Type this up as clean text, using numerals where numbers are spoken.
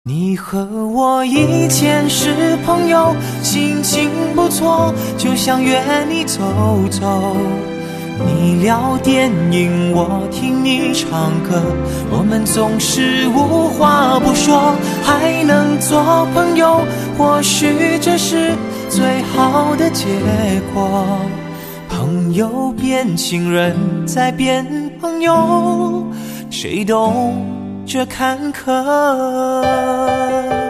你和我以前是朋友，心情不错，就想约你走走。你聊电影，我听你唱歌，我们总是无话不说，还能做朋友，或许这是最好的结果。朋友变情人，再变朋友，谁懂这坎坷？